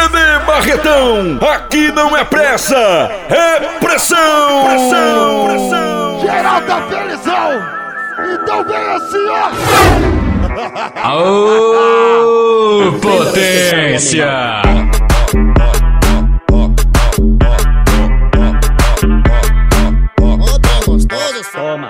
CD Barretão, aqui não é pressa, é pressão! Pressão! Pressão! Geral tá felizão! Então vem assim, ó! Aô, potência! Toma.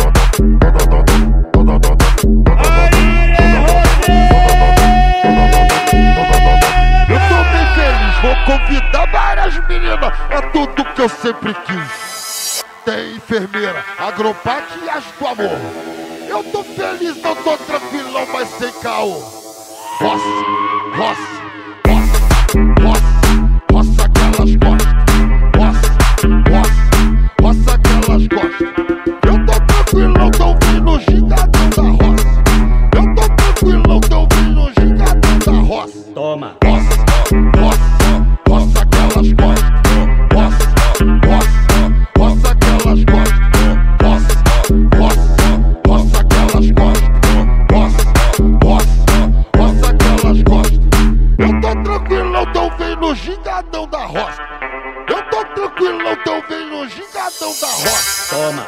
Eu tô bem feliz, vou convidar várias meninas, é tudo que eu sempre quis. Tem enfermeira, agropate e as do amor. Eu tô feliz, não tô tranquilão, mas sem caô. Roça, roça, roça, roça, roça que elas gostam. Roça, roça, roça que elas gostam. Eu tô tranquilão, tô ouvindo o gingadão da roça. Eu tô tranquilão, tô ouvindo o gingadão da roça. Toma. Roça, roça, roça que elas gostam. Roça, roça, roça que elas gostam. Roça, roça, roça que elas gostam. Roça, roça, roça que elas gostam. Eu tô tranquilão, tô ouvindo o gingadão da roça. Eu tô tranquilão, tô ouvindo o gingadão da roça. Toma.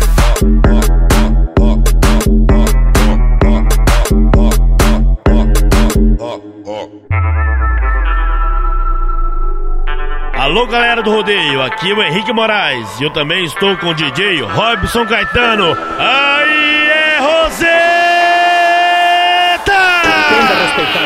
Alô, galera do rodeio, aqui é o Henrique Moraes e eu também estou com o DJ Robson Caetano. Aí é Roseta! Aprenda a respeitar